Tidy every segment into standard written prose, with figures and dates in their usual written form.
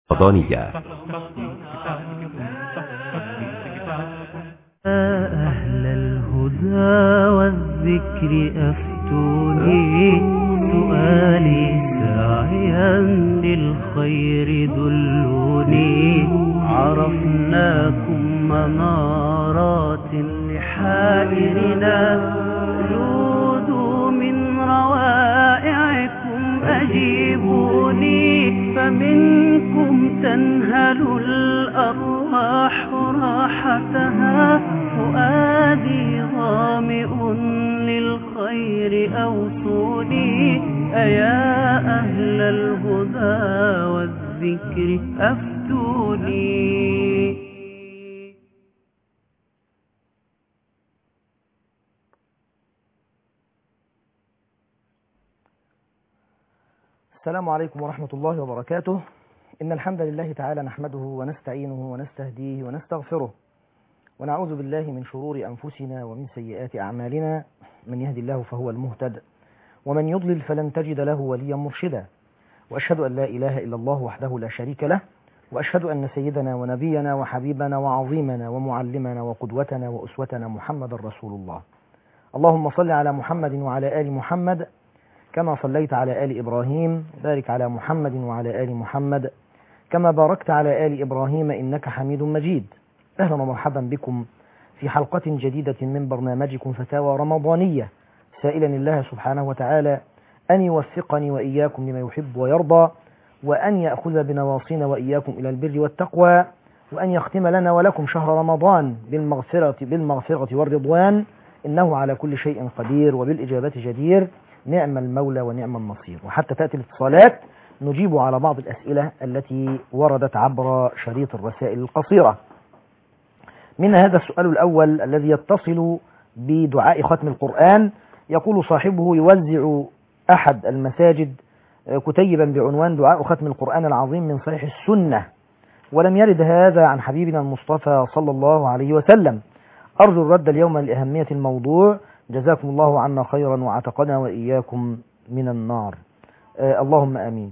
رمضانية. أهل الهدى والذكر أفتوني، سؤالي ساعيا للخير دلوني، عرفناكم منارات لحائرنا، جودوا من روائعكم أجيبوني، فمنكم تنهل الأرواح راحتها، فؤادي ظامئ للخير أوصوني، أيا أهل الهدى والذكر أفتوني. السلام عليكم ورحمة الله وبركاته. إن الحمد لله تعالى نحمده ونستعينه ونستهديه ونستغفره، ونعوذ بالله من شرور أنفسنا ومن سيئات أعمالنا، من يهدي الله فهو المهتد، ومن يضلل فلن تجد له وليا مرشدا، وأشهد أن لا إله إلا الله وحده لا شريك له، وأشهد أن سيدنا ونبينا وحبيبنا وعظيمنا ومعلمنا وقدوتنا وأسوتنا محمد رسول الله. اللهم صل على محمد وعلى آل محمد كما صليت على آل إبراهيم، بارك على محمد وعلى آل محمد كما باركت على آل إبراهيم إنك حميد مجيد. أهلا ومرحبا بكم في حلقة جديدة من برنامجكم فتاوى رمضانية، سائلا الله سبحانه وتعالى أن يوفقني وإياكم لما يحب ويرضى، وأن يأخذ بنواصينا وإياكم إلى البر والتقوى، وأن يختم لنا ولكم شهر رمضان بالمغفرة والرضوان، إنه على كل شيء قدير وبالإجابة جدير، نعم المولى ونعم النصير. وحتى تأتي الاتصالات نجيب على بعض الأسئلة التي وردت عبر شريط الرسائل القصيرة. من هذا السؤال الأول الذي يتصل بدعاء ختم القرآن، يقول صاحبه: يوزع أحد المساجد كتيبا بعنوان دعاء ختم القرآن العظيم من صحيح السنة، ولم يرد هذا عن حبيبنا المصطفى صلى الله عليه وسلم. أرجو الرد اليوم لأهمية الموضوع، جزاكم الله عنا خيرا وعتقنا وإياكم من النار. اللهم آمين.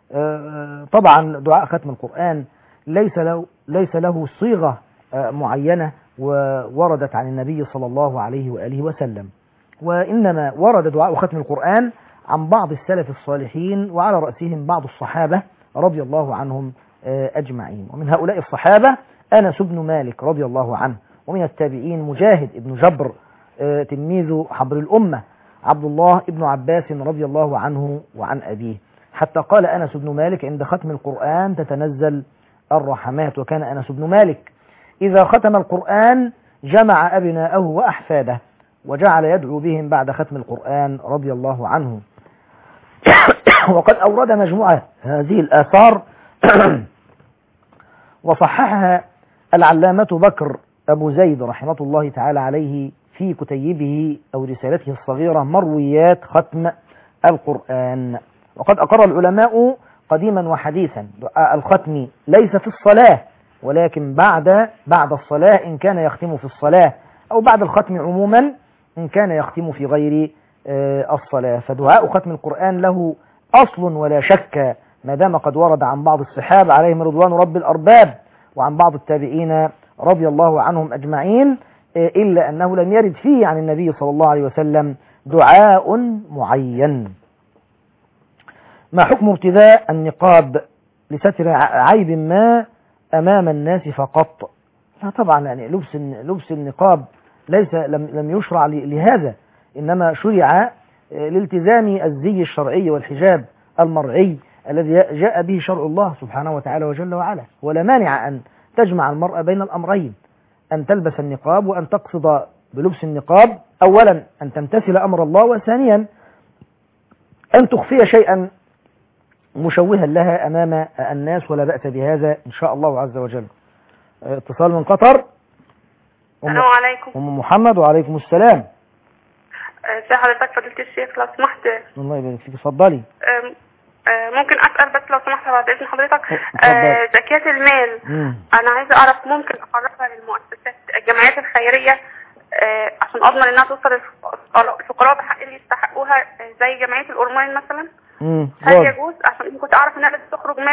طبعا دعاء ختم القرآن ليس له صيغة معينة ووردت عن النبي صلى الله عليه وآله وسلم، وإنما ورد دعاء ختم القرآن عن بعض السلف الصالحين، وعلى رأسهم بعض الصحابة رضي الله عنهم أجمعين. ومن هؤلاء الصحابة أنس بن مالك رضي الله عنه، ومن التابعين مجاهد بن جبر تلميذ حبر الأمة، عبد الله بن عباس رضي الله عنه وعن أبيه، حتى قال أنس بن مالك: عند ختم القرآن تتنزل الرحمات. وكان أنس بن مالك إذا ختم القرآن جمع أبناءه وأحفاده وجعل يدعو بهم بعد ختم القرآن رضي الله عنه. وقد أورد مجموعة هذه الآثار وصححها العلامة بكر أبو زيد رحمة الله تعالى عليه في كتيبه أو رسالته الصغيرة مرويات ختم القرآن. وقد أقر العلماء قديما وحديثا دعاء الختم ليس في الصلاة، ولكن بعد الصلاة إن كان يختم في الصلاة، أو بعد الختم عموما إن كان يختم في غير الصلاة. فدعاء ختم القرآن له أصل ولا شك، ما دام قد ورد عن بعض الصحابة عليهم رضوان رب الأرباب وعن بعض التابعين رضي الله عنهم أجمعين، إلا أنه لم يرد فيه عن النبي صلى الله عليه وسلم دعاء معين. ما حكم ارتداء النقاب لستر عيب ما أمام الناس فقط؟ لا طبعا، يعني لبس النقاب لم يشرع لهذا، إنما شرع لالتزام الزي الشرعي والحجاب المرعي الذي جاء به شرع الله سبحانه وتعالى وجل وعلا. ولا مانع أن تجمع المرأة بين الأمرين، أن تلبس النقاب وأن تقصد بلبس النقاب أولا أن تمتثل أمر الله، وثانيا أن تخفي شيئا مشوها لها أمام الناس، ولا بأس بهذا إن شاء الله عز وجل. اتصال من قطر. السلام عليكم. أم محمد. وعليكم السلام. ازي حضرتك فضيلة الشيخ؟ لو سمحت. الله يبارك فيك، اتفضلي. ممكن أسأل بس لو سمحت بعد إذن حضرتك؟ زكاة المال أنا عايزة أعرف ممكن أقربها للمؤسسات الجمعيات الخيرية عشان أضمن إنها توصل الفقراء بحق اللي يستحقوها، زي جمعية الأورمان مثلا. هل يجوز؟ عشان كنت أعرف إنها لازم تخرج مال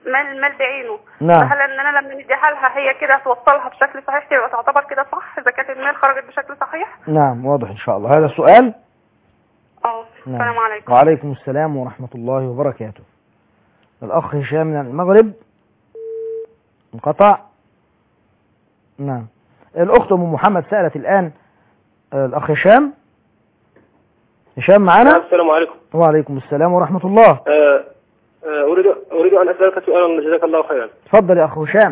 مال بعينه. نعم. فهل ان انا لما نديها لها هي كده توصلها بشكل صحيح تبقى تعتبر كده صح؟ زكاة المال خرجت بشكل صحيح؟ نعم واضح ان شاء الله. هذا السؤال. السلام عليكم. وعليكم السلام ورحمة الله وبركاته. الأخ هشام من المغرب انقطع. نعم. الأخت أم محمد سألت الآن. الأخ هشام معنا. السلام عليكم. وعليكم السلام ورحمة الله. أريد أن أسألك سؤالا جزاك الله خيرا. تفضل يا أخ هشام.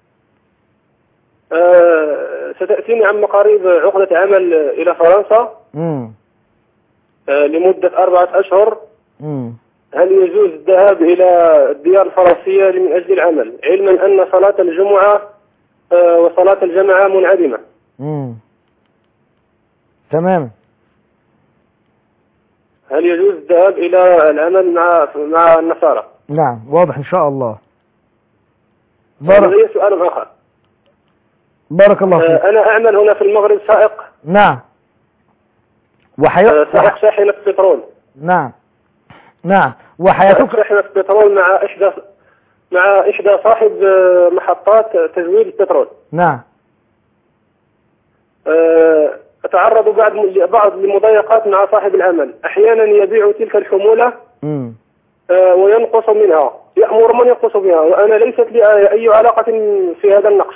ستأتيني عما قريب عقدة عمل إلى فرنسا لمدة 4 أشهر. هل يجوز الذهاب إلى الديار الفرنسية من أجل العمل، علما أن صلاة الجمعة وصلاة الجماعة منعدمة؟ تمام. هل يجوز الذهاب إلى العمل مع النصارى؟ نعم واضح إن شاء الله. لدي سؤال آخر. بارك الله فيك. أنا أعمل هنا في المغرب سائق. نعم. سائق شاحنة بترول. نعم. وحياتك شاحنة بترول مع إحدى صاحب محطات تزويد البترول. نعم. أتعرض بعض المضايقات مع صاحب العمل، أحيانا يبيع تلك الحمولة وينقص منها، يأمر من ينقص بها، وأنا ليست لي أي علاقة في هذا النقص.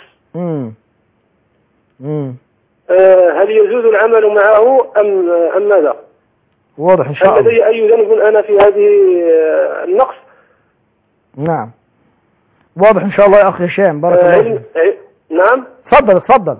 هل يجوز العمل معه أم ماذا؟ واضح إن شاء الله. هل لدي أي ذنب أنا في هذه النقص؟ نعم واضح إن شاء الله يا أخي هشام. بارك الله فيك. نعم. تفضل.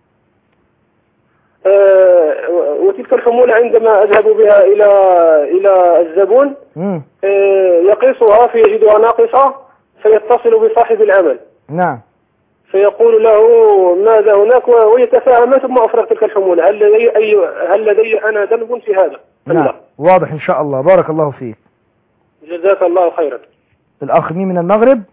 وتلك الحمولة عندما أذهب بها إلى الزبون يقيسها فيجدها ناقصة، فيتصل بصاحب العمل. نعم. فيقول له ماذا هناك ويتفاهم، ثم أفرغ تلك الحمولة. هل لدي أنا ذنب في هذا؟ نعم واضح إن شاء الله. بارك الله فيك. جزاك الله خيرا. الأخ مين من المغرب؟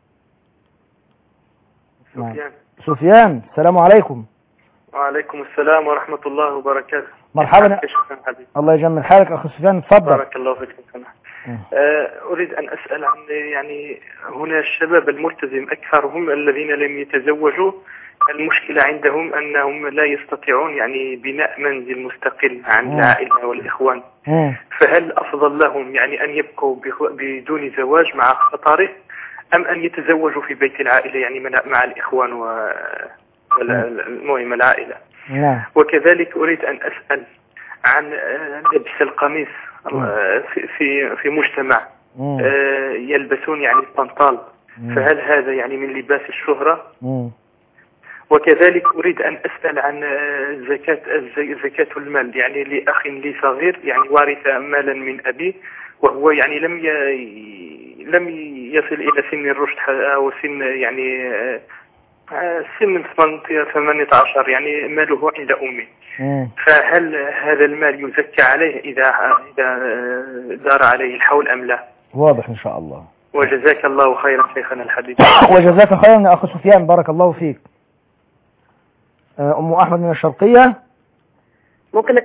سفيان. السلام عليكم. وعليكم السلام ورحمة الله وبركاته. مرحبا. الله يجمل حالك أخي سفيان. تفضل. بارك الله فيك. أريد أن أسأل عن هنا الشباب الملتزم أكثرهم الذين لم يتزوجوا، المشكلة عندهم أنهم لا يستطيعون بناء منزل مستقل عن العائلة والإخوان. فهل أفضل لهم أن يبقوا بدون زواج مع خطره، أم أن يتزوجوا في بيت العائلة مع الإخوان والمهم العائلة؟ وكذلك أريد أن أسأل عن لبس القميص في مجتمع يلبسون البنطال، فهل هذا من لباس الشهرة؟ وكذلك أريد أن أسأل عن زكاة المال، لأخ لي صغير وارث مالا من أبيه، وهو لم يصل إلى سن الرشد أو سن سن 18 ماله عند أمه. فهل هذا المال يزكى عليه إذا دار عليه الحول أم لا؟ واضح إن شاء الله. وجزاك الله خيرا شيخنا الحبيب. وجزاك خيرا يا أخي سفيان. بارك الله فيك. أم أحمد من الشرقية. ممكن.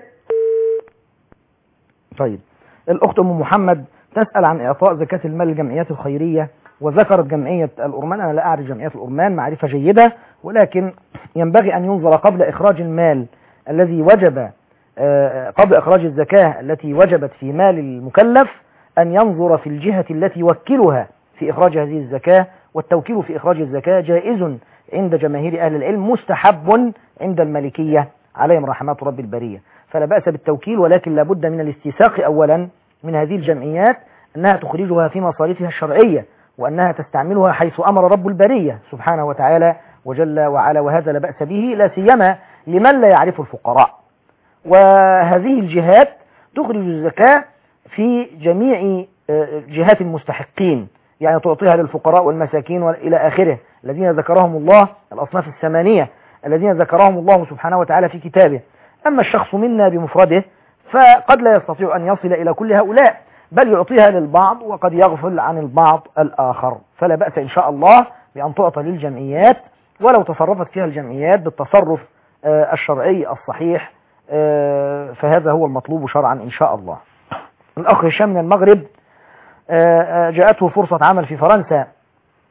طيب الأخت أم محمد تسأل عن إعطاء زكاة المال للجمعيات الخيرية، وذكرت جمعية الأرمان. أنا لا أعرف جمعية الأرمان معرفة جيدة، ولكن ينبغي أن ينظر قبل إخراج المال الذي وجب، قبل إخراج الزكاة التي وجبت في مال المكلف، أن ينظر في الجهة التي يوكلها في إخراج هذه الزكاة. والتوكيل في إخراج الزكاة جائز عند جماهير أهل العلم، مستحب عند المالكية عليهم رحمات رب البرية، فلا بأس بالتوكيل، ولكن لابد من الاستيثاق أولا من هذه الجمعيات أنها تخرجها في مصاريفها الشرعية، وأنها تستعملها حيث أمر رب البرية سبحانه وتعالى وجل وعلا، وهذا لا بأس به، لا سيما لمن لا يعرف الفقراء. وهذه الجهات تخرج الزكاة في جميع جهات المستحقين، تعطيها للفقراء والمساكين وإلى آخره، الذين ذكرهم الله، الأصناف 8 الذين ذكرهم الله سبحانه وتعالى في كتابه. أما الشخص منا بمفرده فقد لا يستطيع أن يصل إلى كل هؤلاء، بل يعطيها للبعض وقد يغفل عن البعض الآخر، فلا بأس إن شاء الله بأن تعطى للجمعيات، ولو تصرفت فيها الجمعيات بالتصرف الشرعي الصحيح، فهذا هو المطلوب شرعا إن شاء الله. الأخ هشام من المغرب جاءته فرصة عمل في فرنسا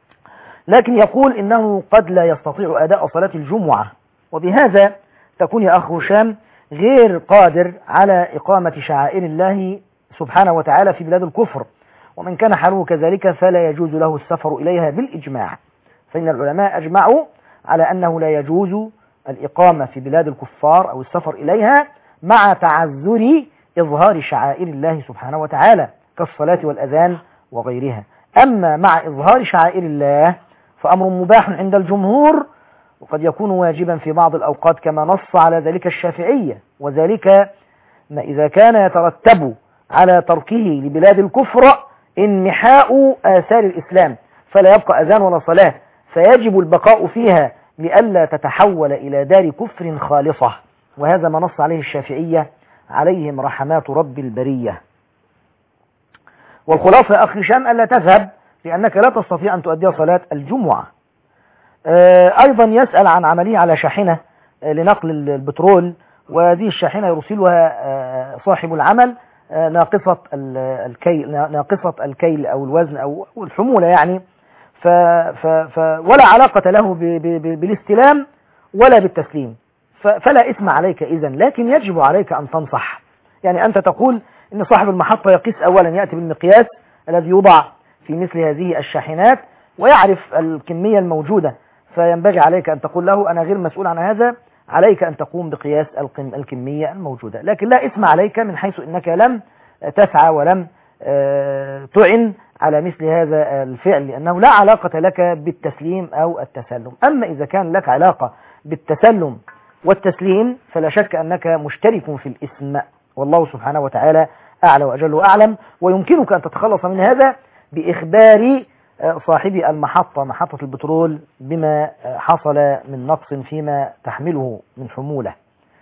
لكن يقول إنه قد لا يستطيع أداء صلاة الجمعة، وبهذا تكون يا أخ هشام غير قادر على إقامة شعائر الله سبحانه وتعالى في بلاد الكفر، ومن كان حاله كذلك فلا يجوز له السفر إليها بالإجماع، فإن العلماء أجمعوا على أنه لا يجوز الإقامة في بلاد الكفار أو السفر إليها مع تعذر إظهار شعائر الله سبحانه وتعالى كالصلاة والأذان وغيرها. أما مع إظهار شعائر الله فأمر مباح عند الجمهور، وقد يكون واجبا في بعض الأوقات كما نص على ذلك الشافعية، وذلك ما إذا كان يترتب على تركه لبلاد الكفر انمحاء آثار الإسلام فلا يبقى أذان ولا صلاة، فيجب البقاء فيها لئلا تتحول إلى دار كفر خالصة، وهذا ما نص عليه الشافعية عليهم رحمات رب البرية. والخلاصة يا أخي هشام ألا تذهب لأنك لا تستطيع أن تؤدي صلاة الجمعة. أيضا يسأل عن عملية على شاحنة لنقل البترول، وهذه الشاحنة يرسلها صاحب العمل ناقصة الكيل أو الوزن أو الحمولة يعني، ولا علاقة له بالاستلام ولا بالتسليم، فلا إثم عليك إذن، لكن يجب عليك أن تنصح. يعني أنت تقول إن صاحب المحطة يقيس أولا، يأتي بالمقياس الذي يوضع في مثل هذه الشاحنات ويعرف الكمية الموجودة، فينبغي عليك أن تقول له أنا غير مسؤول عن هذا، عليك أن تقوم بقياس الكمية الموجودة، لكن لا إثم عليك من حيث أنك لم تسعى ولم تعن على مثل هذا الفعل، لأنه لا علاقة لك بالتسليم أو التسلم. أما إذا كان لك علاقة بالتسلم والتسليم فلا شك أنك مشترك في الإثم، والله سبحانه وتعالى أعلى وأجل وأعلم، ويمكنك أن تتخلص من هذا بإخبار صاحب المحطة، محطة البترول، بما حصل من نقص فيما تحمله من حمولة.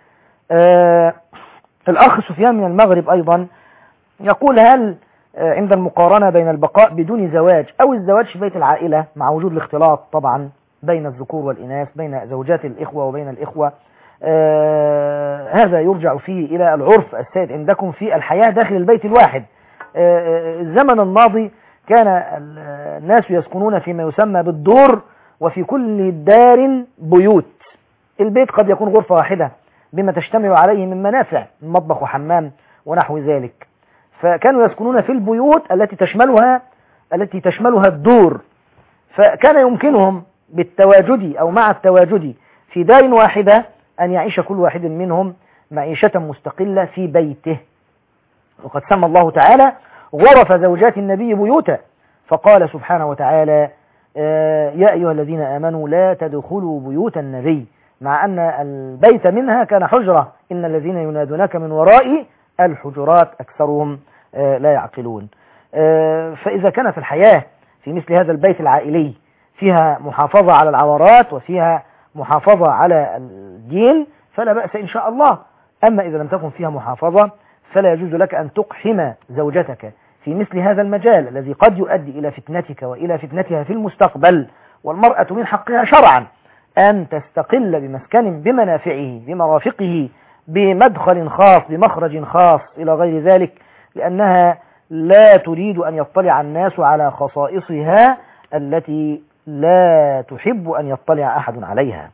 الأخ سفيان من المغرب أيضا يقول هل عند المقارنة بين البقاء بدون زواج أو الزواج في بيت العائلة مع وجود الاختلاط طبعا بين الذكور والإناث، بين زوجات الإخوة وبين الإخوة، هذا يرجع فيه إلى العرف السائد عندكم في الحياة داخل البيت الواحد. الزمن الماضي كان الناس يسكنون فيما يسمى بالدور، وفي كل دار بيوت، البيت قد يكون غرفة واحدة بما تشتمل عليه من منافع، مطبخ وحمام ونحو ذلك، فكانوا يسكنون في البيوت التي تشملها الدور، فكان يمكنهم بالتواجد أو مع التواجد في دار واحدة أن يعيش كل واحد منهم معيشة مستقلة في بيته. وقد سمى الله تعالى غرف زوجات النبي بيوتا، فقال سبحانه وتعالى يا أيها الذين آمنوا لا تدخلوا بيوت النبي، مع أن البيت منها كان حجرة، إن الذين ينادونك من وراء الحجرات أكثرهم لا يعقلون. فإذا كانت الحياة في مثل هذا البيت العائلي فيها محافظة على العورات وفيها محافظة على الدين فلا بأس إن شاء الله. أما إذا لم تكن فيها محافظة فلا يجوز لك أن تقحم زوجتك في مثل هذا المجال الذي قد يؤدي إلى فتنتك وإلى فتنتها في المستقبل. والمرأة من حقها شرعا أن تستقل بمسكن بمنافعه بمرافقه بمدخل خاص بمخرج خاص إلى غير ذلك، لأنها لا تريد أن يطلع الناس على خصائصها التي لا تحب أن يطلع أحد عليها.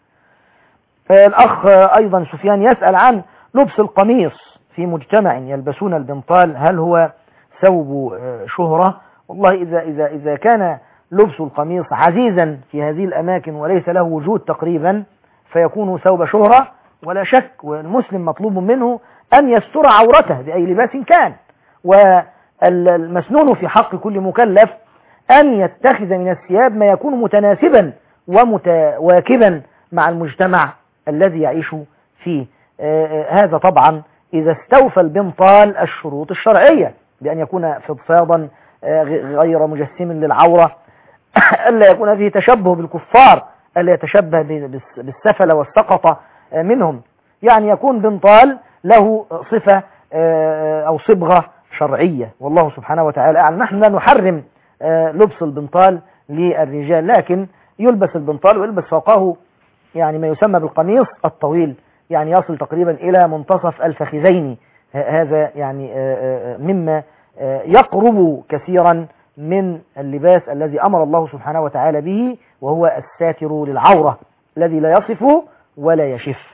الأخ أيضا سفيان يسأل عن لبس القميص في مجتمع يلبسون البنطال، هل هو ثوب شهرة؟ والله إذا كان لبس القميص عزيزا في هذه الأماكن وليس له وجود تقريبا فيكون ثوب شهرة ولا شك، والمسلم مطلوب منه أن يستر عورته بأي لباس كان، والمسنون في حق كل مكلف أن يتخذ من الثياب ما يكون متناسبا ومتواكبا مع المجتمع الذي يعيش فيه. هذا طبعا إذا استوفى البنطال الشروط الشرعية بأن يكون فضفاضا غير مجسم للعورة، ألا يكون فيه تشبه بالكفار، ألا يتشبه بالسفل والسقطة منهم، يعني يكون بنطال له صفة أو صبغة شرعية، والله سبحانه وتعالى أعلم. نحن لا نحرم لبس البنطال للرجال، لكن يلبس البنطال ويلبس فوقه يعني ما يسمى بالقميص الطويل، يعني يصل تقريبا إلى منتصف الفخذين، هذا يعني مما يقرب كثيرا من اللباس الذي أمر الله سبحانه وتعالى به، وهو الساتر للعورة الذي لا يصف ولا يشف.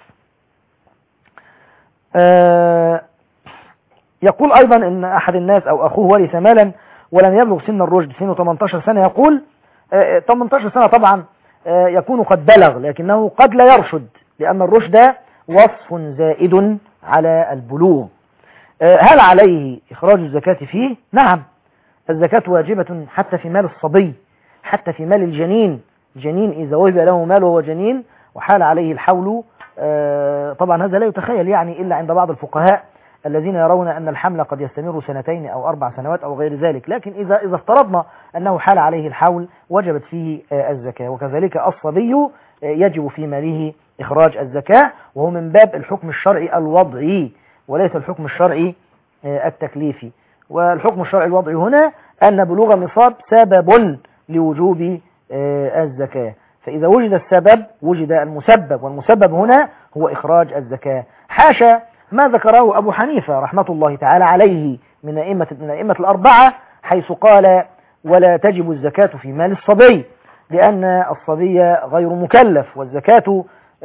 يقول أيضا إن أحد الناس أو أخوه ورث مالا ولم يبلغ سن الرشد، سنه 18 سنة. يقول 18 سنة طبعا يكون قد بلغ، لكنه قد لا يرشد، لأن الرشد وصف زائد على البلوغ. هل عليه إخراج الزكاة فيه؟ نعم، الزكاة واجبة حتى في مال الصبي، حتى في مال الجنين. الجنين إذا وهب له مال وهو جنين وحال عليه الحول، طبعا هذا لا يتخيل يعني إلا عند بعض الفقهاء الذين يرون أن الحمل قد يستمر 2 أو 4 سنوات أو غير ذلك، لكن إذا افترضنا أنه حال عليه الحول وجبت فيه الزكاة. وكذلك الصبي يجب في ماله إخراج الزكاة، وهو من باب الحكم الشرعي الوضعي وليس الحكم الشرعي التكليفي. والحكم الشرعي الوضعي هنا أن بلوغ النصاب سبب لوجوب الزكاة، فإذا وجد السبب وجد المسبب، والمسبب هنا هو إخراج الزكاة. حاشا ما ذكره أبو حنيفة رحمة الله تعالى عليه من أئمة الأربعة، حيث قال ولا تجب الزكاة في مال الصبي، لأن الصبي غير مكلف، والزكاة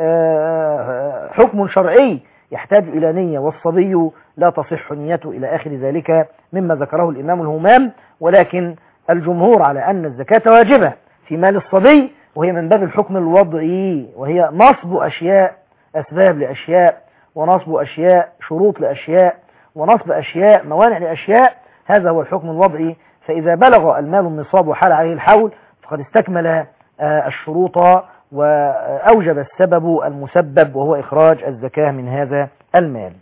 حكم شرعي يحتاج إلى نية، والصبي لا تصح نيته إلى آخر ذلك مما ذكره الإمام الهمام. ولكن الجمهور على أن الزكاة واجبة في مال الصبي، وهي من باب الحكم الوضعي، وهي نصب أشياء أسباب لأشياء، ونصب أشياء شروط لأشياء، ونصب أشياء موانع لأشياء. هذا هو الحكم الوضعي. فإذا بلغ المال النصاب وحال عليه الحول فقد استكمل الشروط وأوجب السبب المسبب، وهو إخراج الزكاة من هذا المال.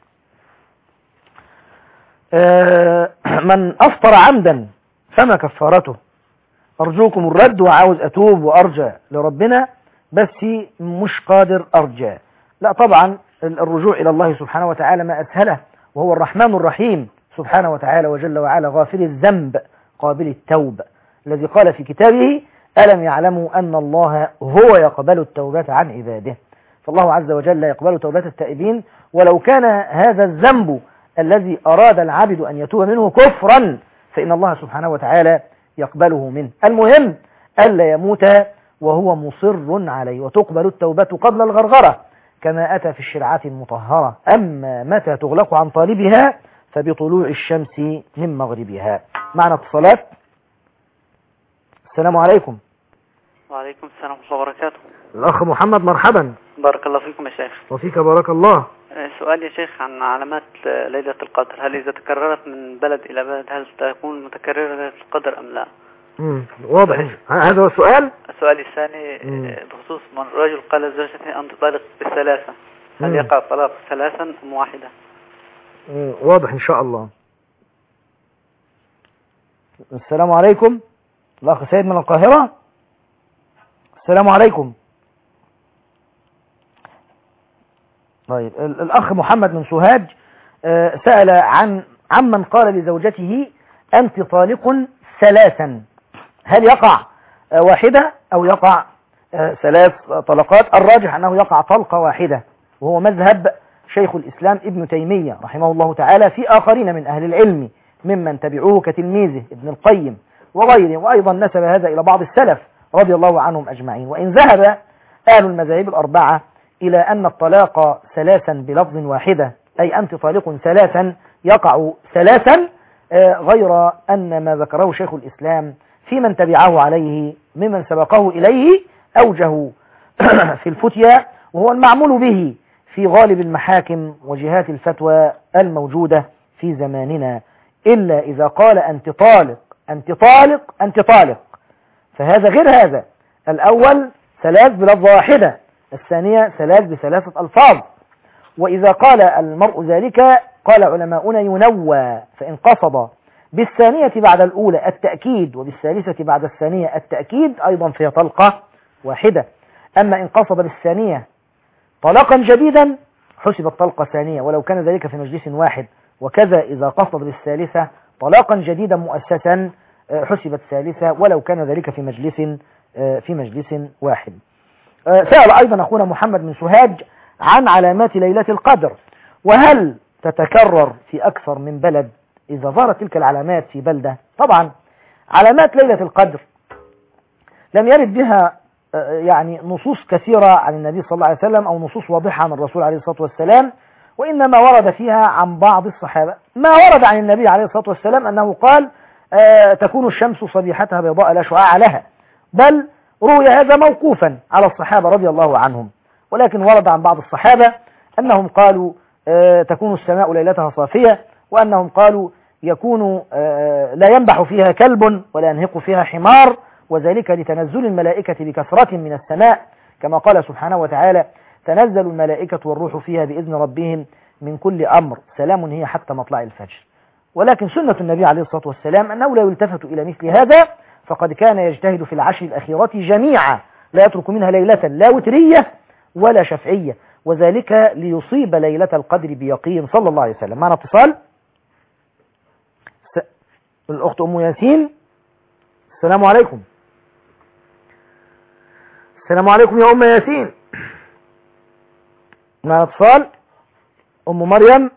من أفطر عمدا فما كفارته؟ أرجوكم الرد، وعاوز أتوب وأرجع لربنا بس مش قادر أرجع. لا طبعا الرجوع إلى الله سبحانه وتعالى ما أسهله، وهو الرحمن الرحيم سبحانه وتعالى وجل وعلا، غافر الذنب قابل التوب، الذي قال في كتابه ألم يعلموا أن الله هو يقبل التوبة عن عباده. فالله عز وجل يقبل توبة التائبين، ولو كان هذا الذنب الذي أراد العبد أن يتوب منه كفرا فإن الله سبحانه وتعالى يقبله منه. المهم ألا يموت وهو مصر عليه، وتقبل التوبة قبل الغرغرة كما أتى في الشرعات المطهرة. أما متى تغلق عن طالبها فبطلوع الشمس من مغربها. معنا اتصالات. السلام عليكم. وعليكم السلام ورحمة الله وبركاته. الأخ محمد، مرحبا. بارك الله فيكم يا شيخ. وفيك بارك الله. سؤال يا شيخ عن علامات ليلة القدر، هل إذا تكررت من بلد إلى بلد هل تكون متكررة ليلة القدر أم لا؟ واضح. هذا هو السؤال. السؤال الثاني بخصوص من رجل قال لزوجته أن تطلق بالثلاثة، هل يقع الطلاق ثلاثا أم واحدة؟ واضح إن شاء الله. السلام عليكم. الأخ سيد من القاهرة. السلام عليكم. طيب الأخ محمد من سوهاج سأل عمن قال لزوجته أنت طالق ثلاثا، هل يقع واحدة أو يقع 3 طلقات؟ الراجح أنه يقع طلقة واحدة، وهو مذهب شيخ الإسلام ابن تيمية رحمه الله تعالى، في آخرين من أهل العلم ممن تبعوه كتلميذه ابن القيم وغيره، وأيضا نسب هذا إلى بعض السلف رضي الله عنهم أجمعين. وإن ذهب أهل المذاهب الأربعة إلى أن الطلاق 3 بلفظ واحدة، أي أنت طالق 3 يقع 3، غير أن ما ذكره شيخ الإسلام في من تبعه عليه ممن سبقه إليه أوجه في الفتيا، وهو المعمول به في غالب المحاكم وجهات الفتوى الموجودة في زماننا، إلا إذا قال أنت طالق أنت طالق أنت طالق، فهذا غير هذا. الأول 3 بلفظ واحدة، الثانية 3 ب3 ألفاظ. وإذا قال المرء ذلك قال علماؤنا ينوى، فإن قصد بالثانية بعد الأولى التأكيد وبالثالثة بعد الثانية التأكيد أيضا فهي طلقة واحدة. أما إن قصد بالثانية طلاقا جديدا حسبت طلقة ثانية ولو كان ذلك في مجلس واحد، وكذا إذا قصد بالثالثة طلاقا جديدا مؤسسا حسبت ثالثة ولو كان ذلك في مجلس واحد. سأل أيضا أخونا محمد من سوهاج عن علامات ليلة القدر، وهل تتكرر في أكثر من بلد إذا ظهرت تلك العلامات في بلدة؟ طبعا علامات ليلة القدر لم يرد بها يعني نصوص كثيرة عن النبي صلى الله عليه وسلم أو نصوص واضحة عن الرسول عليه الصلاة والسلام، وإنما ورد فيها عن بعض الصحابة. ما ورد عن النبي عليه الصلاة والسلام أنه قال تكون الشمس صبيحتها بيضاء لا شعاع لها، بل روي هذا موقوفا على الصحابة رضي الله عنهم. ولكن ورد عن بعض الصحابة أنهم قالوا تكون السماء ليلتها صافية، وأنهم قالوا يكون لا ينبح فيها كلب ولا ينهق فيها حمار، وذلك لتنزل الملائكة بكثرة من السماء، كما قال سبحانه وتعالى تنزل الملائكة والروح فيها بإذن ربهم من كل أمر سلام هي حتى مطلع الفجر. ولكن سنة النبي عليه الصلاة والسلام أنه لا يلتفت إلى مثل هذا، فقد كان يجتهد في العشر الأخيرة جميعا لا يترك منها ليلة لا وترية ولا شفعية، وذلك ليصيب ليلة القدر بيقين صلى الله عليه وسلم. معنا اتصال. الأخت أم ياسين، السلام عليكم. السلام عليكم يا أم ياسين. معنا اتصال. أم مريم،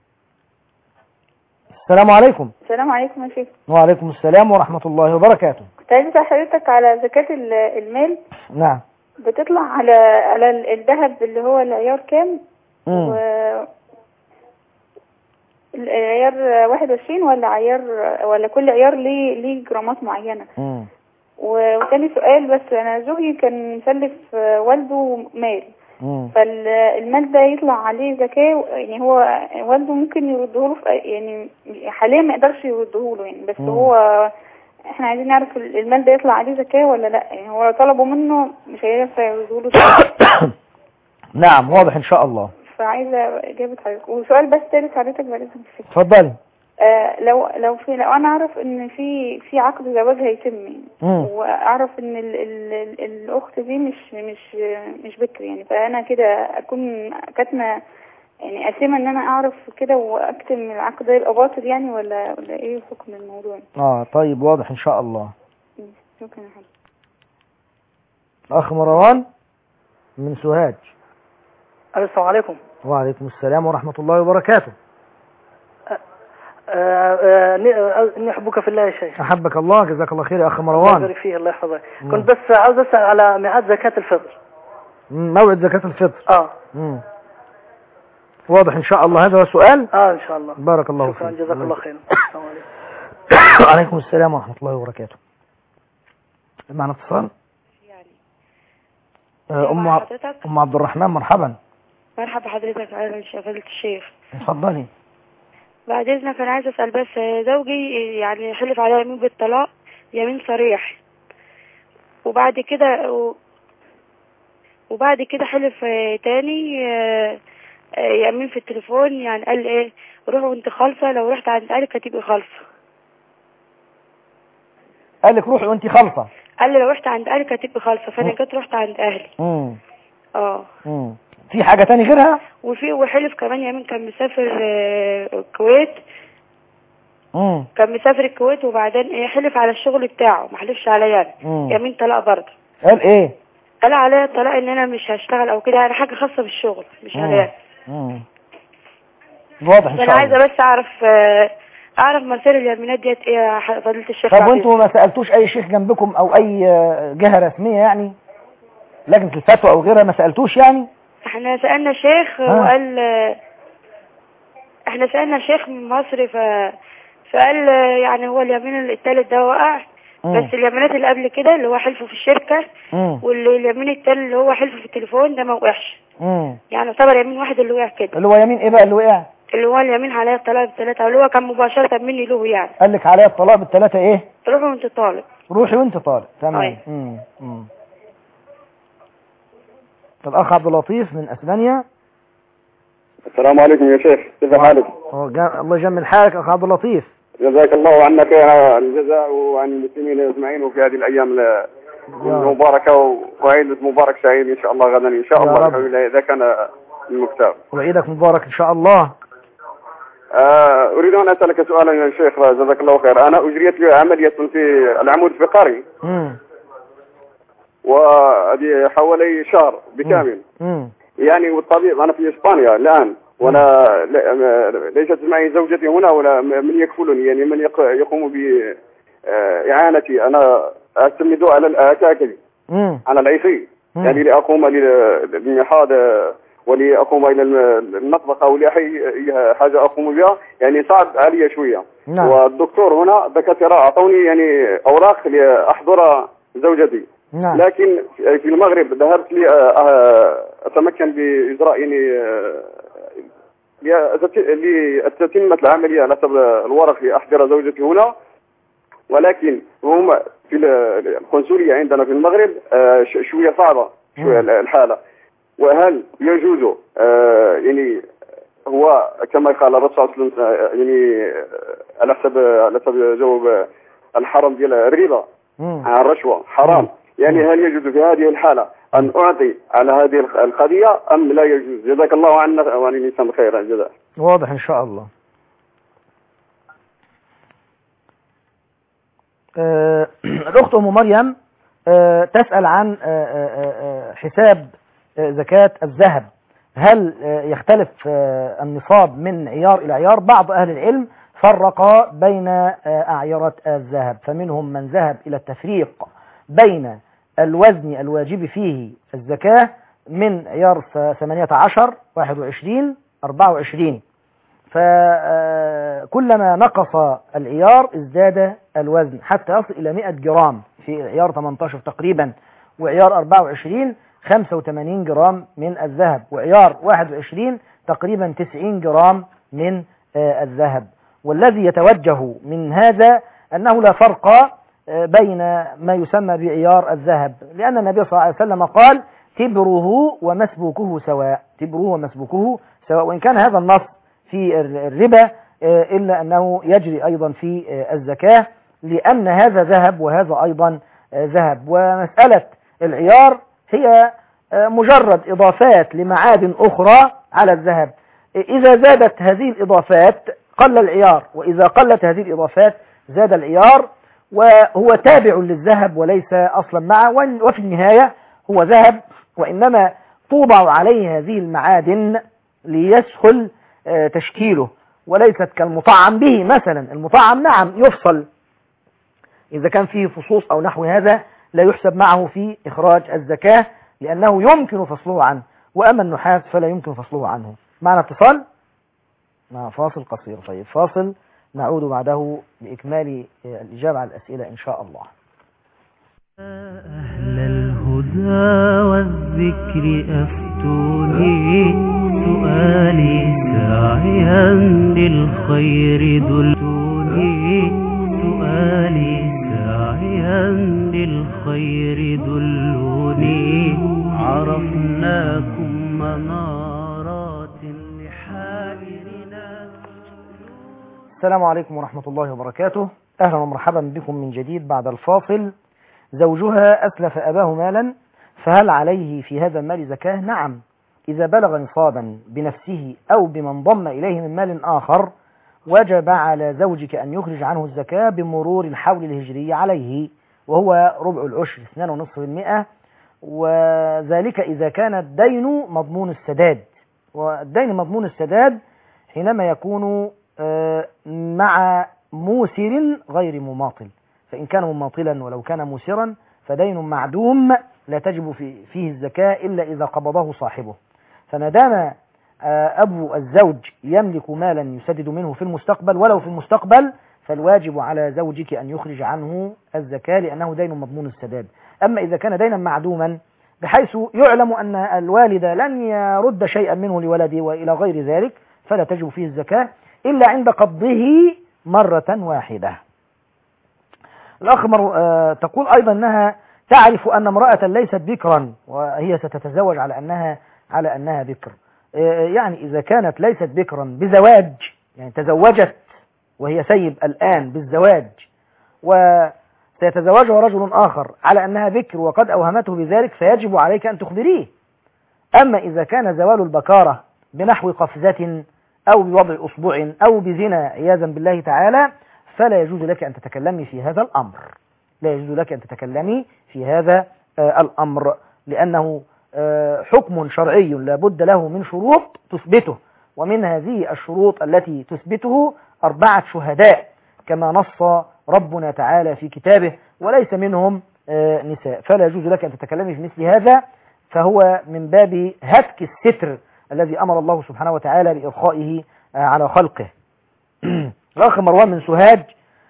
السلام عليكم. السلام عليكم يا شيخ. وعليكم السلام ورحمة الله وبركاته. كنت عايزة أسأل حضرتك على زكاة المال. نعم. بتطلع على الذهب اللي هو العيار كام؟ العيار 21 ولا كل عيار ليه جرامات معينة؟ وثاني سؤال، بس أنا زوجي كان مسلف والده مال، فالمال ده يطلع عليه زكاة، يعني هو والده ممكن يرده له يعني حاليا ما يقدرش يرده له يعني، بس هو احنا عايزين نعرف المال ده يطلع عليه زكاة ولا لا، يعني هو طلبوا منه مش هيعرف يرده له. نعم واضح ان شاء الله. فعايزة اجابة حضرتك. وسؤال بس ثالث حضرتك بعد اذنك. اتفضلي. لو انا اعرف ان في عقد زواج هيتم، واعرف ان الاخت دي مش بكر يعني، فانا كده اكون كاتمه يعني اسمه ان انا اعرف كده واكتم العقد ده يبقى باطل يعني ولا ايه حكم الموضوع؟ طيب واضح ان شاء الله. شكرا يا حبيبي. اخ مروان من سوهاج. السلام عليكم. وعليكم السلام ورحمة الله وبركاته. إني أحبك في الله يا شيخ. أحبك الله، جزاك الله خير يا أخ مروان. الله يبارك فيه، الله يحفظك. كنت بس عاوز أسأل على ميعاد زكاة الفطر. موعد زكاة الفطر. واضح إن شاء الله هذا هو سؤال. إن شاء الله. بارك الله فيك. شكرا، جزاك الله خير. السلام عليكم. وعليكم السلام ورحمة الله وبركاته. معنا اتصال. أم عبد الرحمن، مرحبا. مرحبا حضرتك. أهلا فضيلة الشيخ. اتفضلي. بعد إذنك أنا عايزة أسأل، بس زوجي يعني حلف على يمين بالطلاق، يمين صريح، وبعد كده حلف تاني يمين في التليفون، يعني قال إيه روحي وأنت خالصة، لو رحت عند أهلك هتبقي خالصة. قال لك روحي وأنت خالصة؟ قال لي لو رحت عند أهلك هتبقي خالصة، فأنا جيت رحت عند أهلي. في حاجة تاني غيرها؟ وحلف كمان يمين، كان مسافر الكويت. كان مسافر الكويت، وبعدين حلف على الشغل بتاعه، ما حلفش عليا انا. يمين طلاق برضه. قال ايه؟ قال عليا الطلاق ان انا مش هشتغل او كده، يعني حاجة خاصة بالشغل مش عليا. واضح ان شاء الله. انا عايزة بس اعرف مصير اليمينات ديت ايه يا فضيلة الشيخ. طب وانتوا ما سألتوش اي شيخ جنبكم او اي جهة رسمية يعني لجنة الفتوى او غيرها، ما سألتوش يعني؟ احنا سألنا شيخ وقال احنا سألنا شيخ من مصر فقال يعني هو اليمين الثالث ده وقع، بس اليمينات اللي قبل كده اللي هو حلفه في الشركة واليمين الثالث اللي هو حلفه في التليفون ده ما وقعش. يعني يعتبر يمين واحد اللي وقع كده. اللي هو يمين ايه بقى اللي وقع؟ اللي هو اليمين عليا الطلاق بالثلاثة، اللي هو كان مباشرة مني له يعني. قال لك عليا الطلاق بالثلاثة ايه؟ روحي وانت طالق. روحي وانت طالق، تمام. الأخ عبد اللطيف من أسبانيا. السلام عليكم يا شيخ، كيف حالك؟ الله يجمل حالك أخ عبد اللطيف. جزاك الله عنك الجزاء وعن المسلمين أجمعين في هذه الأيام المباركة، وعيد مبارك سعيد إن شاء الله غدا إن شاء الله إذا كان المكتاب. وعيدك مبارك إن شاء الله. أريد أن أسألك سؤالا يا شيخ جزاك الله خير. أنا أجريت لي عملية في العمود الفقري وهذه حوالي شهر بكامل. يعني والطبيب أنا في إسبانيا الآن، وأنا ليست معي زوجتي هنا ولا من يكفلني، يعني من يقوم إعانتي أنا أعتمد على الأكاكل على العيسي يعني لأقوم للمحاض ولأقوم إلى المطبخ أو لأي حاجة أقوم بها يعني صعب علي شوية. والدكتور هنا دكاترة أعطوني يعني أوراق لأحضر زوجتي. لكن في المغرب ذهبت أتمكن بإجراء يعني لتتمة العملية على حسب الورق لأحضر زوجتي هنا، ولكن هم في القنصلية عندنا في المغرب شوية صعبة شوية الحالة. وهل يجوز يعني هو كما قال الرسول صلى الله عليه وسلم يعني على حسب جواب الحرام ديال الربا عن الرشوة حرام، يعني هل يجوز في هذه الحالة أن أعطي على هذه القضية أم لا يجوز؟ جزاك الله عنا وعن الإنسان خيرا جزاء. واضح إن شاء الله. الأخت أم مريم تسأل عن حساب زكاة الذهب، هل يختلف النصاب من عيار إلى عيار؟ بعض أهل العلم فرق بين أعيرة الذهب، فمنهم من ذهب إلى التفريق بين الوزن الواجب فيه الزكاة من عيار 18 21 24، فكلما نقص العيار ازداد الوزن حتى يصل إلى 100 جرام في عيار 18 تقريبا، وعيار 24 85 جرام من الذهب، وعيار 21 تقريبا 90 جرام من الذهب. والذي يتوجه من هذا أنه لا فرق بين ما يسمى بعيار الذهب، لأن النبي صلى الله عليه وسلم قال تبره ومسبوكه سواء، تبره ومسبوكه سواء، وإن كان هذا النص في الربا إلا أنه يجري أيضا في الزكاة، لأن هذا ذهب وهذا أيضا ذهب. ومسألة العيار هي مجرد إضافات لمعادن أخرى على الذهب، إذا زادت هذه الإضافات قل العيار، وإذا قلت هذه الإضافات زاد العيار، وهو تابع للذهب وليس أصلا معه، وفي النهاية هو ذهب، وإنما توضع عليه هذه المعادن ليسهل تشكيله، وليست كالمطعم به مثلا. المطعم نعم يفصل إذا كان فيه فصوص أو نحو هذا، لا يحسب معه في إخراج الزكاة لأنه يمكن فصله عنه، وأما النحاس فلا يمكن فصله عنه. معنا اتصال؟ فاصل قصير. طيب فاصل، نعود بعده لإكمال الإجابة على الأسئلة إن شاء الله. أهل الهدى والذكر أفتوني، سؤالي ساعيا للخير دلوني، سؤالي ساعيا للخير دلوني، عرفناكم منارات لحائرنا. السلام عليكم ورحمة الله وبركاته، أهلا ومرحبا بكم من جديد بعد الفاصل. زوجها أسلف أباه مالا، فهل عليه في هذا المال زكاة؟ نعم، إذا بلغ نصابا بنفسه أو بمن ضم إليه من مال آخر وجب على زوجك أن يخرج عنه الزكاة بمرور الحول الهجري عليه، وهو ربع العشر 2.5%، وذلك إذا كان الدين مضمون السداد. والدين مضمون السداد حينما يكون مع موسر غير مماطل، فإن كان مماطلا ولو كان موسرا فدين معدوم لا تجب فيه الزكاة إلا إذا قبضه صاحبه. فما دام أبو الزوج يملك مالا يسدد منه في المستقبل ولو في المستقبل، فالواجب على زوجك أن يخرج عنه الزكاة لأنه دين مضمون السداد. أما إذا كان دينا معدوما بحيث يعلم أن الوالد لن يرد شيئا منه لولده وإلى غير ذلك، فلا تجب فيه الزكاة إلا عند قبضه مرة واحدة. الأخمر تقول أيضا أنها تعرف أن امرأة ليست بكرا وهي ستتزوج على أنها بكر، يعني إذا كانت ليست بكرا بزواج، يعني تزوجت وهي سيب الآن بالزواج وسيتزوجها رجل آخر على أنها بكر وقد أوهمته بذلك، فيجب عليك أن تخبريه. أما إذا كان زوال البكارة بنحو قفزة أو بوضع أصبع أو بزنا عياذا بالله تعالى، فلا يجوز لك أن تتكلمي في هذا الأمر، لا يجوز لك أن تتكلمي في هذا الأمر، لأنه حكم شرعي لا بد له من شروط تثبته، ومن هذه الشروط التي تثبته 4 شهداء كما نص ربنا تعالى في كتابه، وليس منهم نساء، فلا يجوز لك أن تتكلمي في مثل هذا، فهو من باب هتك الستر الذي أمر الله سبحانه وتعالى بإرخائه على خلقه. الأخ مروان من سوهاج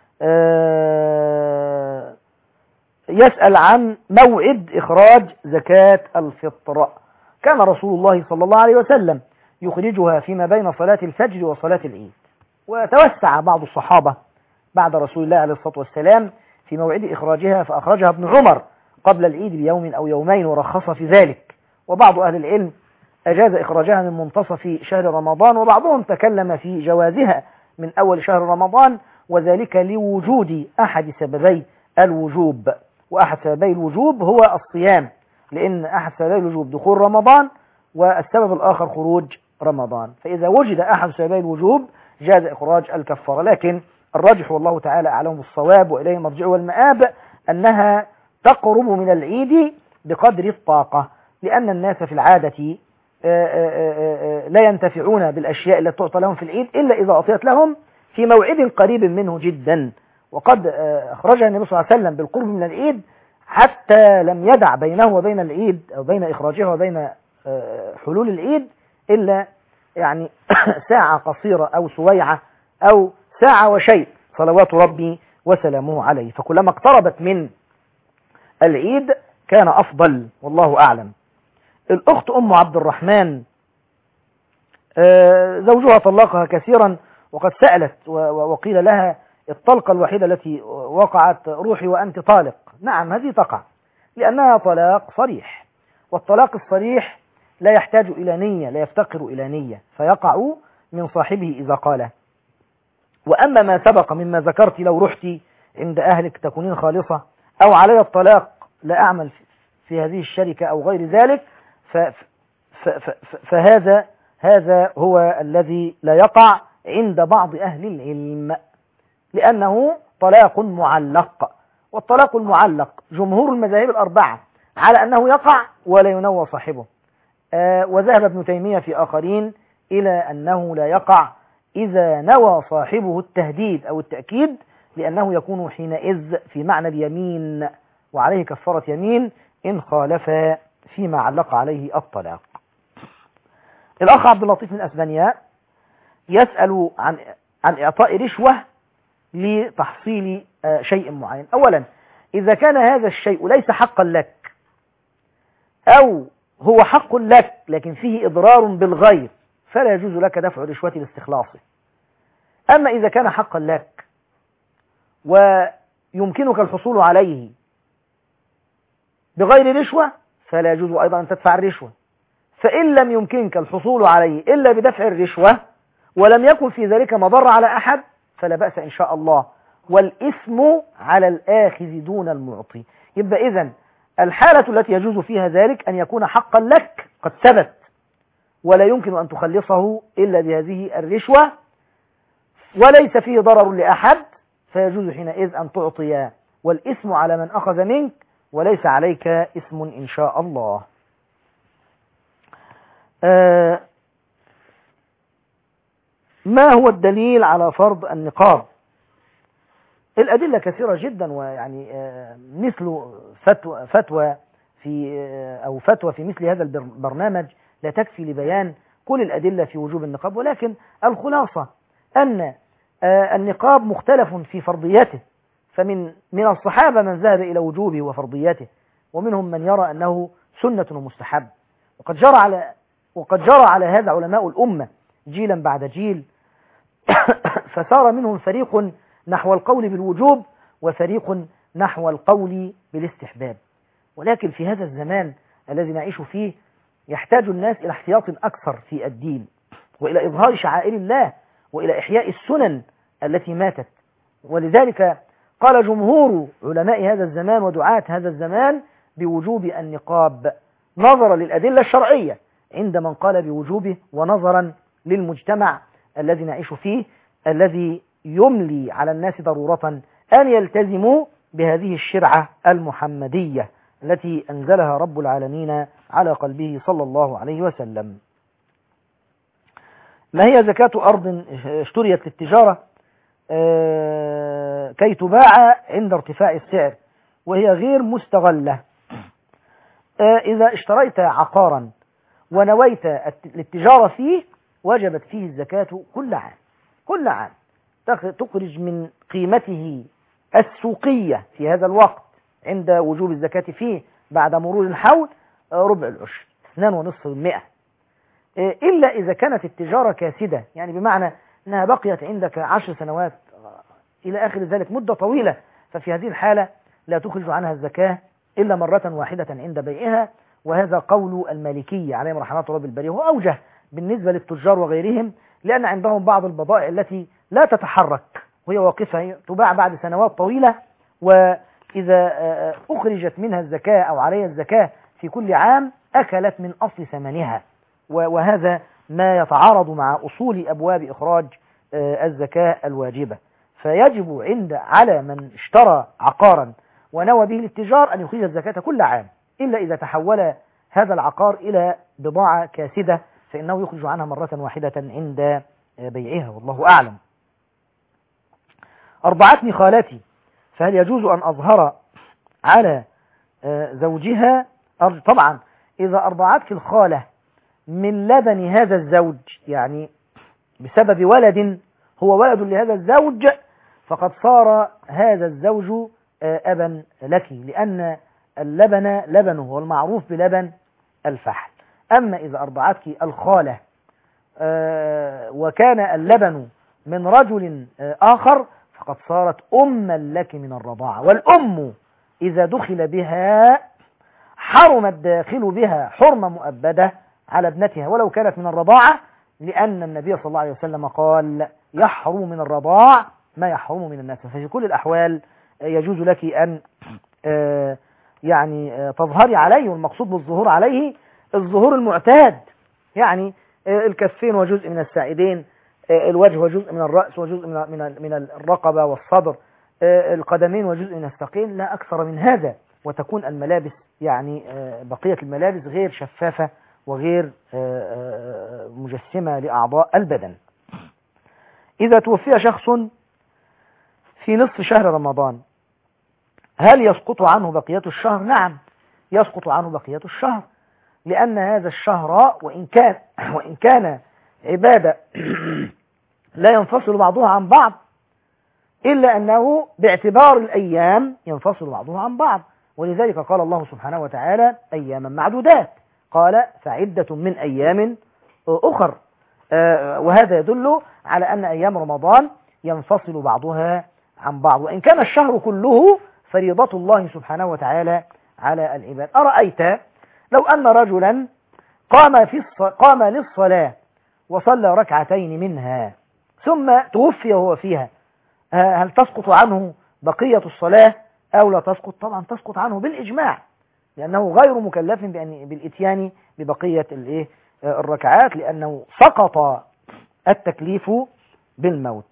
يسأل عن موعد إخراج زكاة الفطر. كان رسول الله صلى الله عليه وسلم يخرجها فيما بين صلاة الفجر وصلاة العيد، وتوسع بعض الصحابة بعد رسول الله عليه الصلاة والسلام في موعد إخراجها، فأخرجها ابن عمر قبل العيد بيوم أو يومين ورخص في ذلك، وبعض أهل العلم أجاز إخراجها من منتصف شهر رمضان، وبعضهم تكلم في جوازها من أول شهر رمضان، وذلك لوجود أحد سببي الوجوب، وأحد سببي الوجوب هو الصيام، لأن أحد سببي الوجوب دخول رمضان، والسبب الآخر خروج رمضان، فإذا وجد أحد سببي الوجوب جاز إخراج الكفارة. لكن الراجح والله تعالى أعلم بالصواب وإليه المرجع والمآب أنها تقرب من العيد بقدر الطاقة، لأن الناس في العادة لا ينتفعون بالأشياء التي تعطى لهم في العيد إلا إذا أعطيت لهم في موعد قريب منه جدا، وقد أخرجها النبي صلى الله عليه وسلم بالقرب من العيد حتى لم يدع بينه وبين العيد أو بين إخراجها وبين حلول العيد إلا يعني ساعة قصيرة أو سويعة أو ساعة وشيء، صلوات ربي وسلامه عليه، فكلما اقتربت من العيد كان أفضل والله أعلم. الأخت أم عبد الرحمن زوجها طلقها كثيرا، وقد سألت وقيل لها الطلقة الوحيدة التي وقعت روحي وأنت طالق. نعم، هذه تقع لأنها طلاق صريح، والطلاق الصريح لا يحتاج إلى نية، لا يفتقر إلى نية، فيقع من صاحبه إذا قاله. وأما ما سبق مما ذكرت لو رحتي عند أهلك تكونين خالصة، أو علي الطلاق لا أعمل في هذه الشركة أو غير ذلك، فهذا هو الذي لا يقع عند بعض أهل العلم، لأنه طلاق معلق، والطلاق المعلق جمهور المذاهب الأربعة على أنه يقع ولا ينوى صاحبه، وذهب ابن تيمية في آخرين إلى أنه لا يقع إذا نوى صاحبه التهديد أو التأكيد، لأنه يكون حينئذ في معنى اليمين، وعليه كفارة يمين إن خالف فيما علق عليه الطلاق. الأخ عبد اللطيف من أسبانيا يسأل عن إعطاء رشوة لتحصيل شيء معين. أولا، إذا كان هذا الشيء ليس حقا لك أو هو حق لك لكن فيه إضرار بالغير فلا يجوز لك دفع رشوة لاستخلاصه. أما إذا كان حقا لك ويمكنك الحصول عليه بغير رشوة فلا يجوز أيضا أن تدفع الرشوة. فإن لم يمكنك الحصول عليه إلا بدفع الرشوة ولم يكن في ذلك مضر على أحد فلا بأس إن شاء الله، والإثم على الآخذ دون المعطي. يبقى إذن الحالة التي يجوز فيها ذلك أن يكون حقا لك قد ثبت ولا يمكن أن تخلصه إلا بهذه الرشوة وليس فيه ضرر لأحد، فيجوز حينئذ أن تعطي، والإثم على من أخذ منك وليس عليك إثم إن شاء الله. ما هو الدليل على فرض النقاب؟ الأدلة كثيرة جدا، ويعني مثل فتوى في مثل هذا البرنامج لا تكفي لبيان كل الأدلة في وجوب النقاب، ولكن الخلاصة أن النقاب مختلف في فرضيته، فمن الصحابة من ذهب إلى وجوبه وفرضيته، ومنهم من يرى أنه سنة ومستحب، وقد جرى على هذا علماء الأمة جيلا بعد جيل، فسار منهم فريق نحو القول بالوجوب وفريق نحو القول بالاستحباب. ولكن في هذا الزمان الذي نعيش فيه يحتاج الناس إلى احتياط أكثر في الدين، وإلى إظهار شعائر الله، وإلى إحياء السنن التي ماتت. ولذلك قال جمهور علماء هذا الزمان ودعاة هذا الزمان بوجوب النقاب نظرا للأدلة الشرعية عند من قال بوجوبه، ونظرا للمجتمع الذي نعيش فيه الذي يملي على الناس ضرورة أن يلتزموا بهذه الشرعة المحمدية التي أنزلها رب العالمين على قلبه صلى الله عليه وسلم. ما هي زكاة أرض اشتريت للتجارة؟ كي تباع عند ارتفاع السعر وهي غير مستغلة. إذا اشتريت عقارا ونويت الاتجارة فيه وجبت فيه الزكاة كل عام تخرج من قيمته السوقية في هذا الوقت عند وجوب الزكاة فيه بعد مرور الحول ربع العشر 2.5%. إلا إذا كانت التجارة كاسدة، يعني بمعنى أنها بقيت عندك 10 سنوات إلى آخر ذلك مدة طويلة، ففي هذه الحالة لا تخرج عنها الزكاة إلا مرة واحدة عند بيعها، وهذا قول المالكية عليهم رحمة الله بالبرية. هو أوجه بالنسبة للتجار وغيرهم، لأن عندهم بعض البضائع التي لا تتحرك وهي واقفة تباع بعد سنوات طويلة، وإذا أخرجت منها الزكاة أو عليها الزكاة في كل عام أكلت من أصل ثمنها، وهذا ما يتعارض مع أصول أبواب إخراج الزكاة الواجبة. فيجب على من اشترى عقارا ونوى به الاتجار أن يخرج الزكاة كل عام، إلا إذا تحول هذا العقار إلى بضاعة كاسدة فإنه يخرج عنها مرة واحدة عند بيعها، والله أعلم. أرضعتني خالتي، فهل يجوز أن أظهر على زوجها؟ طبعا إذا أرضعتك الخالة من لبن هذا الزوج، يعني بسبب ولد هو ولد لهذا الزوج، فقد صار هذا الزوج أبا لك، لأن اللبن لبنه هو المعروف بلبن الفحل. أما إذا أرضعتك الخالة وكان اللبن من رجل آخر فقد صارت أما لك من الرضاعة، والأم إذا دخل بها حرم الداخل بها حرمة مؤبدة على ابنتها ولو كانت من الرضاعة، لأن النبي صلى الله عليه وسلم قال يحرم من الرضاع ما يحرم من النسب. ففي كل الأحوال يجوز لك أن يعني تظهري عليه، والمقصود بالظهور عليه الظهور المعتاد، يعني الكفين وجزء من الساعدين، الوجه وجزء من الرأس وجزء من الرقبة والصدر، القدمين وجزء من الساقين، لا أكثر من هذا، وتكون الملابس يعني بقية الملابس غير شفافة وغير مجسمة لأعضاء البدن. إذا توفي شخص في نصف شهر رمضان هل يسقط عنه بقية الشهر؟ نعم، يسقط عنه بقية الشهر، لأن هذا الشهر وإن كان عبادة لا ينفصل بعضها عن بعض، إلا أنه باعتبار الأيام ينفصل بعضها عن بعض، ولذلك قال الله سبحانه وتعالى أياما معدودات، قال فعدة من أيام أخر، وهذا يدل على أن أيام رمضان ينفصل بعضها عن بعض، وإن كان الشهر كله فريضة الله سبحانه وتعالى على العباد. أرأيت لو أن رجلا قام للصلاة وصلى ركعتين منها ثم توفي وهو فيها، هل تسقط عنه بقية الصلاة أو لا تسقط؟ طبعا تسقط عنه بالإجماع، لأنه غير مكلف بالإتيان ببقية الركعات، لأنه سقط التكليف بالموت.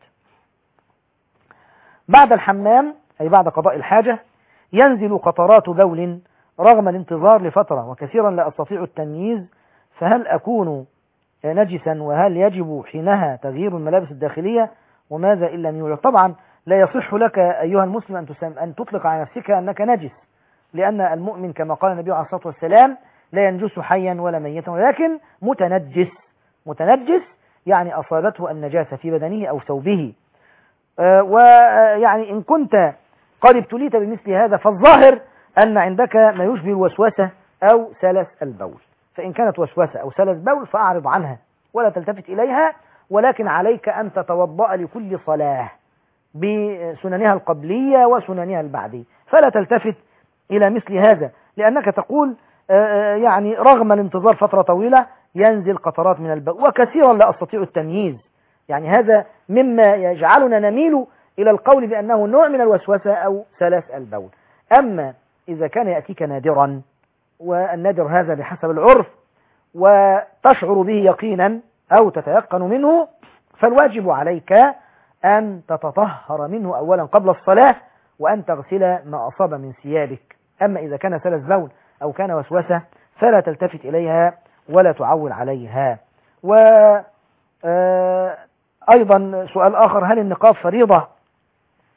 بعد الحمام أي بعد قضاء الحاجة ينزل قطرات بول رغم الانتظار لفترة، وكثيرا لا أستطيع التمييز، فهل أكون نجسا؟ وهل يجب حينها تغيير الملابس الداخلية؟ وماذا إن لم يوجد؟ طبعا لا يصح لك أيها المسلم أن تطلق على نفسك أنك نجس، لأن المؤمن كما قال النبي عليه الصلاة والسلام لا ينجس حيا ولا ميتا، ولكن متنجس يعني أصابته النجاسة في بدنه أو ثوبه. ويعني إن كنت قد ابتليت بمثل هذا فالظاهر أن عندك ما يشبه الوسوسة أو سلس البول، فإن كانت وسوسة أو سلس بول فأعرض عنها ولا تلتفت إليها، ولكن عليك أن تتوضأ لكل صلاة بسننها القبلية وسننها البعدية، فلا تلتفت إلى مثل هذا، لأنك تقول يعني رغم الانتظار فترة طويلة ينزل قطرات من البول، وكثيرا لا أستطيع التمييز، يعني هذا مما يجعلنا نميل إلى القول بأنه نوع من الوسوسة أو سلس البول. أما إذا كان يأتيك نادرا، والنادر هذا بحسب العرف وتشعر به يقينا أو تتيقن منه، فالواجب عليك أن تتطهر منه أولا قبل الصلاة، وأن تغسل ما أصاب من ثيابك. أما إذا كان سلس بول أو كان وسوسة فلا تلتفت إليها ولا تعول عليها. وأيضا سؤال آخر، هل النقاب فريضة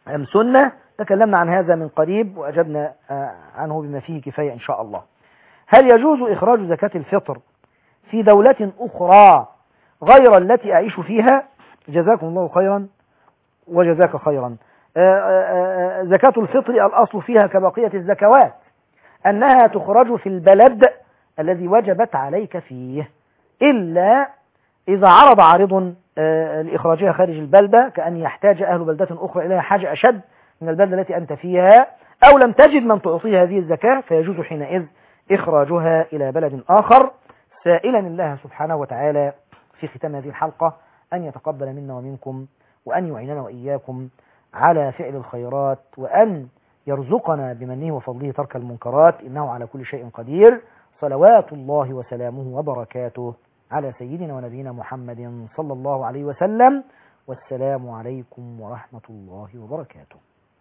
أم سنة؟ تكلمنا عن هذا من قريب وأجبنا عنه بما فيه كفاية إن شاء الله. هل يجوز إخراج زكاة الفطر في دولة أخرى غير التي أعيش فيها؟ جزاكم الله خيرا وجزاك خيرا. زكاة الفطر الأصل فيها كبقية الزكوات أنها تخرج في البلد الذي وجبت عليك فيه، إلا إذا عرض عارض لإخراجها خارج البلدة، كأن يحتاج أهل بلدة أخرى إليها حاجة أشد من البلدة التي أنت فيها، أو لم تجد من تعطيها هذه الزكاة، فيجوز حينئذ إخراجها إلى بلد آخر، سائلا الله سبحانه وتعالى في ختام هذه الحلقة أن يتقبل منا ومنكم، وأن يعيننا وإياكم على فعل الخيرات، وأن يرزقنا بمنه وفضله ترك المنكرات، إنه على كل شيء قدير. صلوات الله وسلامه وبركاته على سيدنا ونبينا محمد صلى الله عليه وسلم، والسلام عليكم ورحمة الله وبركاته.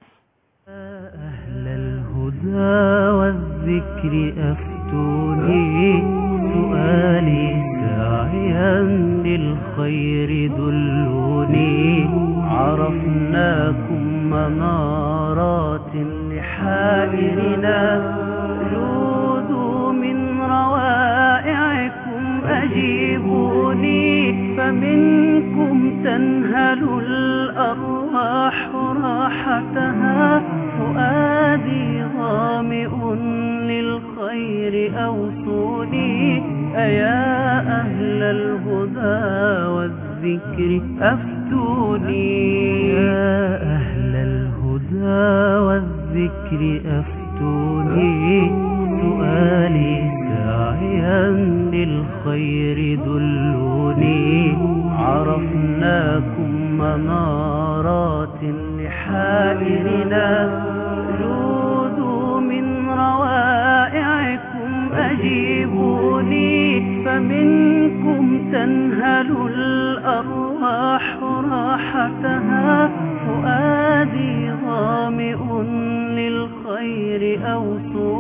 أهل الهدى والذكر أفتوني، سؤالي ساعيا للخير دلوني، عرفناكم منارات لحائرنا، جودوا من روائعكم أجيبوني، فمنكم تنهل الأرواح راحتها، فؤادي ظامئ للخير أوصوني، أيا أهل الهدى والذكر أفتوني، يا أهل الهدى والذكر أفتوني، سؤالي ساعيا للخير دلوني، عرفناكم منارات لحائرنا، جودوا من روائعكم أجيبوني، فمنكم تنهل الأرواح راحتها، فؤادي ظامئ للخير أوصوني.